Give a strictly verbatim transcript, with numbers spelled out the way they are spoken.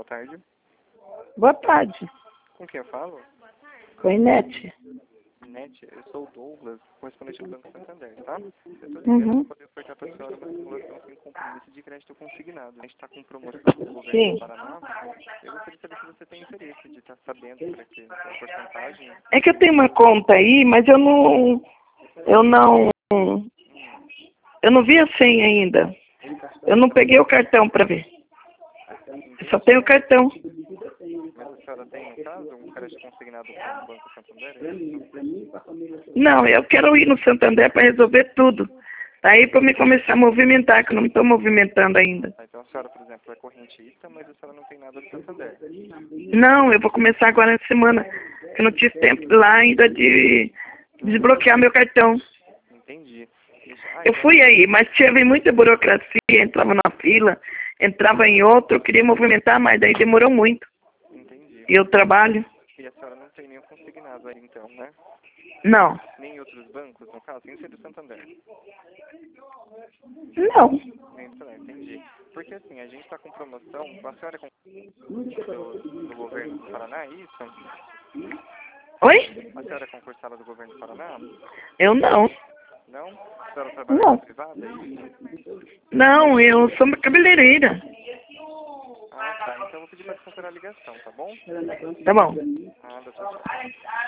tarde. Boa tarde. Com quem eu falo? Com a Inete. Inete, eu sou o Douglas, correspondente do Banco Santander, tá? Eu tô ligando Uhum. para poder ofertar para a senhora uma simulação sem compromisso de crédito consignado. A gente está com promoção do governo Sim. do Paraná. Eu gostaria de saber se você tem interesse de estar sabendo para que a porcentagem... É que eu tenho uma conta aí, mas eu não... Eu não... Eu não vi a senha ainda. Eu não peguei o cartão para ver. Eu só tenho o cartão. Mas a senhora tem, no caso, um crédito consignado com o Banco Santander? É isso? Não, eu quero ir no Santander para resolver tudo. Aí para me começar a movimentar, que eu não estou movimentando ainda. Ah, então a senhora, por exemplo, é correntista, mas a senhora não tem nada do Santander. Não, eu vou começar agora na semana. Eu não tive tempo lá ainda de desbloquear meu cartão. Entendi. Ah, Eu então- fui aí, mas tive muita burocracia, entrava na fila, entrava em outro, eu queria movimentar, mas daí demorou muito. Entendi. E eu trabalho? E a senhora não tem nenhum consignado aí, então, né? Não. Nem em outros bancos, no caso, sem ser do Santander. Não. Nem do Santander, entendi. Porque assim, a gente está com promoção, a senhora é concursada do, do governo do Paraná, é isso? Oi? A senhora é concursada do governo do Paraná? Eu não. Não? A senhora trabalha Não. na privada, é isso? Não, eu sou uma cabeleireira. Ah, tá. Então eu vou pedir para cancelar a ligação, tá bom? Tá bom. Nada, tchau, tchau.